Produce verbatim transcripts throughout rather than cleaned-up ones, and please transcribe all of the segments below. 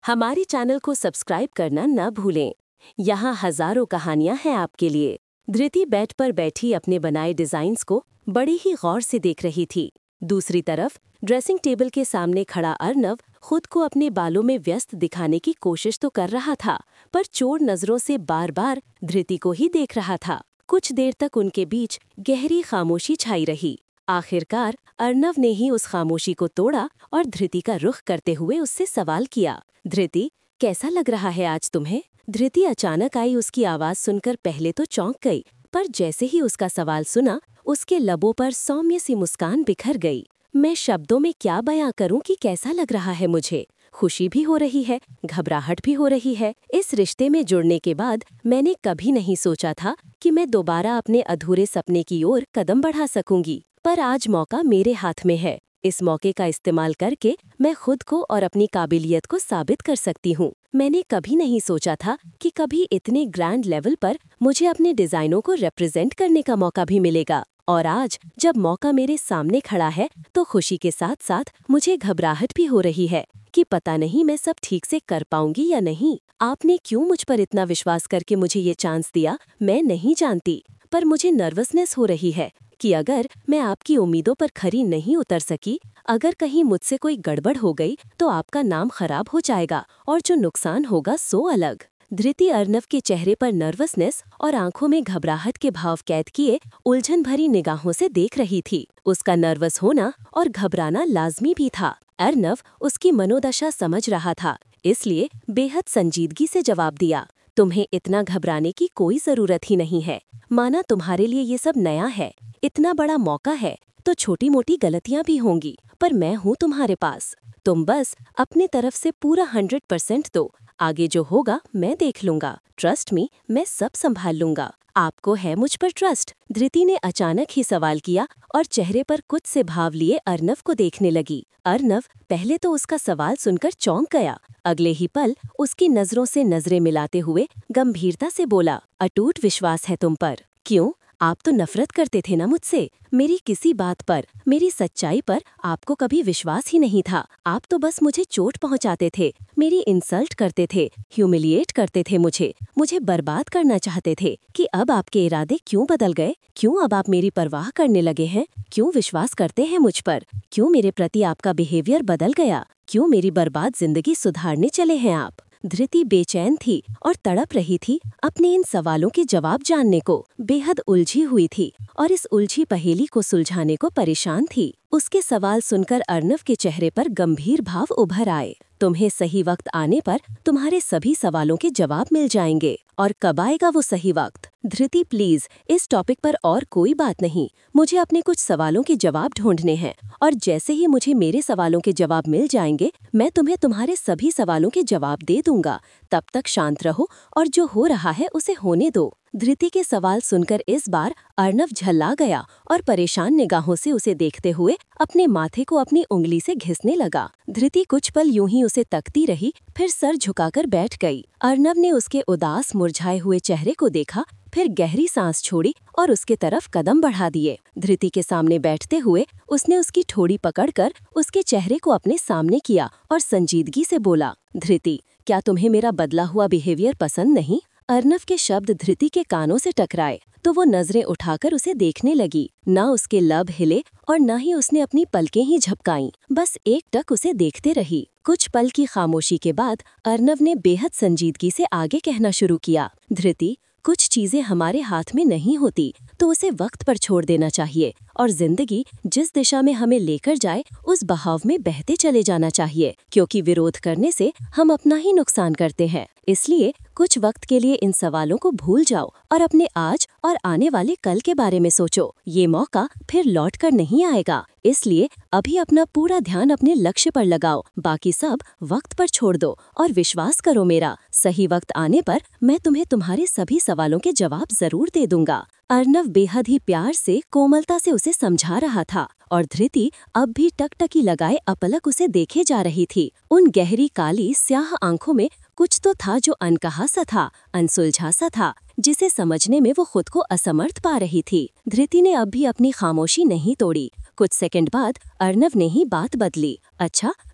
हमारे चैनल को सब्सक्राइब करना न भूलें। यहाँ हजारों कहानियाँ हैं आपके लिए। धृति बेड पर बैठी अपने बनाए डिजाइन्स को बड़ी ही गौर से देख रही थी। दूसरी तरफ ड्रेसिंग टेबल के सामने खड़ा अर्नव खुद को अपने बालों में व्यस्त दिखाने की कोशिश तो कर रहा था, पर चोर नजरों से बार बार धृति को ही देख रहा था। कुछ देर तक उनके बीच गहरी खामोशी छाई रही। आखिरकार अर्नव ने ही उस खामोशी को तोड़ा और धृति का रुख करते हुए उससे सवाल किया, धृति, कैसा लग रहा है आज तुम्हें? धृति अचानक आई उसकी आवाज सुनकर पहले तो चौंक गई, पर जैसे ही उसका सवाल सुना उसके लबों पर सौम्य सी मुस्कान बिखर गई। मैं शब्दों में क्या बयां करूं कि कैसा लग रहा है मुझे। खुशी भी हो रही है, घबराहट भी हो रही है। इस रिश्ते में जुड़ने के बाद मैंने कभी नहीं सोचा था कि मैं दोबारा अपने अधूरे सपने की ओर कदम बढ़ा सकूंगी, पर आज मौका मेरे हाथ में है। इस मौके का इस्तेमाल करके मैं खुद को और अपनी काबिलियत को साबित कर सकती हूँ। मैंने कभी नहीं सोचा था कि कभी इतने ग्रैंड लेवल पर मुझे अपने डिजाइनों को रिप्रेजेंट करने का मौका भी मिलेगा, और आज जब मौका मेरे सामने खड़ा है तो खुशी के साथ साथ मुझे घबराहट भी हो रही है कि पता नहीं मैं सब ठीक से कर पाऊंगी या नहीं। आपने क्यों मुझ पर इतना विश्वास करके मुझे ये चांस दिया, मैं नहीं जानती, पर मुझे नर्वसनेस हो रही है कि अगर मैं आपकी उम्मीदों पर खरी नहीं उतर सकी, अगर कहीं मुझसे कोई गड़बड़ हो गई तो आपका नाम खराब हो जाएगा और जो नुकसान होगा सो अलग। धृति अर्नव के चेहरे पर नर्वसनेस और आंखों में घबराहट के भाव कैद किए उलझन भरी निगाहों से देख रही थी। उसका नर्वस होना और घबराना लाजमी भी था। अर्नव उसकी मनोदशा समझ रहा था, इसलिए बेहद संजीदगी से जवाब दिया, तुम्हें इतना घबराने की कोई जरूरत ही नहीं है। माना तुम्हारे लिए ये सब नया है, इतना बड़ा मौका है तो छोटी मोटी गलतियां भी होंगी, पर मैं हूँ तुम्हारे पास। तुम बस अपने तरफ से पूरा हंड्रेड परसेंट दो, आगे जो होगा मैं देख लूंगा। ट्रस्ट मी, मैं सब संभाल लूंगा। आपको है मुझ पर ट्रस्ट? धृति ने अचानक ही सवाल किया और चेहरे पर कुछ से भाव लिए अर्नव को देखने लगी। अर्नव पहले तो उसका सवाल सुनकर चौंक गया, अगले ही पल उसकी नजरों से नजरें मिलाते हुए गंभीरता से बोला, अटूट विश्वास है तुम पर। क्यों? आप तो नफरत करते थे ना मुझसे। मेरी किसी बात पर, मेरी सच्चाई पर आपको कभी विश्वास ही नहीं था। आप तो बस मुझे चोट पहुंचाते थे, मेरी इंसल्ट करते थे, ह्यूमिलिएट करते थे, मुझे मुझे बर्बाद करना चाहते थे। कि अब आपके इरादे क्यों बदल गए? क्यों अब आप मेरी परवाह करने लगे हैं? क्यों विश्वास करते हैं मुझ पर? क्यों मेरे प्रति आपका बिहेवियर बदल गया? क्यों मेरी बर्बाद जिंदगी सुधारने चले हैं आप? धृति बेचैन थी और तड़प रही थी अपने इन सवालों के जवाब जानने को। बेहद उलझी हुई थी और इस उलझी पहेली को सुलझाने को परेशान थी। उसके सवाल सुनकर अर्नव के चेहरे पर गंभीर भाव उभर आए। तुम्हें सही वक्त आने पर तुम्हारे सभी सवालों के जवाब मिल जाएंगे। और कब आएगा वो सही वक्त? धृति प्लीज, इस टॉपिक पर और कोई बात नहीं। मुझे अपने कुछ सवालों के जवाब ढूंढने हैं, और जैसे ही मुझे मेरे सवालों के जवाब मिल जाएंगे मैं तुम्हें तुम्हारे सभी सवालों के जवाब दे दूंगा। तब तक शांत रहो और जो हो रहा है उसे होने दो। धृति के सवाल सुनकर इस बार अर्नव झल्ला गया और परेशान निगाहों से उसे देखते हुए अपने माथे को अपनी उंगली से घिसने लगा। धृति कुछ पल यूं ही उसे तकती रही, फिर सर झुकाकर बैठ गई। अर्नव ने उसके उदास मुरझाए हुए चेहरे को देखा, फिर गहरी सांस छोड़ी और उसके तरफ कदम बढ़ा दिए। धृति के सामने बैठते हुए उसने उसकी ठोड़ी पकड़कर उसके चेहरे को अपने सामने किया और संजीदगी से बोला, धृति, क्या तुम्हें मेरा बदला हुआ बिहेवियर पसंद नहीं? अर्नव के शब्द धृति के कानों से टकराए तो वो नजरें उठाकर उसे देखने लगी। न उसके लब हिले और न ही उसने अपनी पलकें ही झपकाईं, बस एक टक उसे देखते रही। कुछ पल की खामोशी के बाद अर्नव ने बेहद संजीदगी से आगे कहना शुरू किया, धृति, कुछ चीजें हमारे हाथ में नहीं होती तो उसे वक्त पर छोड़ देना चाहिए और जिंदगी जिस दिशा में हमें लेकर जाए उस बहाव में बहते चले जाना चाहिए, क्योंकि विरोध करने से हम अपना ही नुकसान करते हैं। इसलिए कुछ वक्त के लिए इन सवालों को भूल जाओ और अपने आज और आने वाले कल के बारे में सोचो। ये मौका फिर लौट कर नहीं आएगा, इसलिए अभी अपना पूरा ध्यान अपने लक्ष्य पर लगाओ, बाकी सब वक्त पर छोड़ दो और विश्वास करो मेरा, सही वक्त आने पर मैं तुम्हें तुम्हारे सभी सवालों के जवाब जरूर दे दूंगा। अर्नव बेहद ही प्यार से, कोमलता से उसे समझा रहा था और धृति अब भी टकटकी लगाए अपलक उसे देखे जा रही थी। उन गहरी काली स्याह आंखों में कुछ तो था जो अनकहा सा था, अनसुलझा सा था, जिसे समझने में वो खुद को असमर्थ पा रही थी। धृति ने अब भी अपनी खामोशी नहीं तोड़ी। कुछ सेकंड बाद अर्नव ने ही बात बदली, अच्छा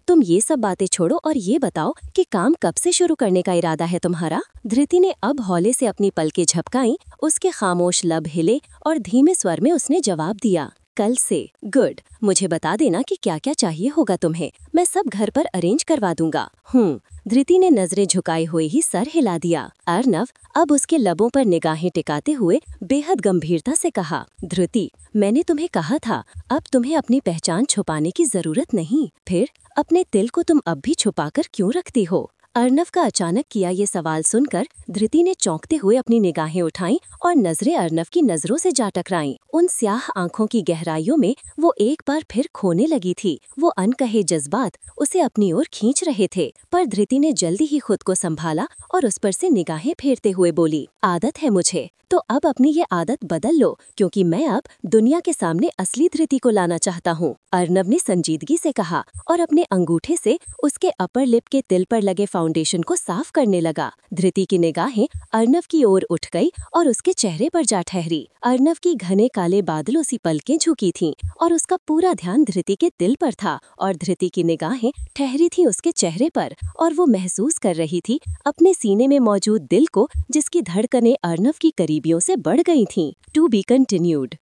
तुम ये सब बातें छोड़ो और ये बताओ कि काम कब से शुरू करने का इरादा है तुम्हारा। धृति ने अब हौले से अपनी पलकें झपकाईं, उसके खामोश लब हिले और धीमे स्वर में उसने जवाब दिया, कल से। गुड, मुझे बता देना कि क्या क्या चाहिए होगा तुम्हें, मैं सब घर पर अरेंज करवा दूंगा। हूँ। धृति ने नजरें झुकाए हुए ही सर हिला दिया। अर्नव अब उसके लबों पर निगाहें टिकाते हुए बेहद गंभीरता से कहा, धृति, मैंने तुम्हें कहा था अब तुम्हें अपनी पहचान छुपाने की जरूरत नहीं। फिर अपने तिल को तुम अब भी छुपाकर क्यों रखती हो? अर्नव का अचानक किया ये सवाल सुनकर धृति ने चौंकते हुए अपनी निगाहें उठाईं और नजरें अर्नव की नजरों से जा टकराईं। उन स्याह आंखों की गहराइयों में वो एक बार फिर खोने लगी थी। वो अनकहे जज्बात उसे अपनी ओर खींच रहे थे, पर धृति ने जल्दी ही खुद को संभाला और उस पर से निगाहें फेरते हुए बोली, आदत है मुझे, तो अब अपनी ये आदत बदल लो, क्योंकि मैं अब दुनिया के सामने असली धृति को लाना चाहता हूँ। अर्नव ने संजीदगी से कहा और अपने अंगूठे से उसके अपर लिप के तिल पर लगे फाउंडेशन को साफ करने लगा। धृति की निगाहें अर्नव की ओर उठ गई और उसके चेहरे पर जा ठहरी। अर्नव की घने काले बादलों सी पलकें झुकी थीं और उसका पूरा ध्यान धृति के तिल पर था और धृति की निगाहें ठहरी थीं उसके चेहरे पर और वो महसूस कर रही थी अपने सीने में मौजूद दिल को, जिसकी धड़कनें अर्नव की करीबियों से बढ़ गई थीं। To be continued.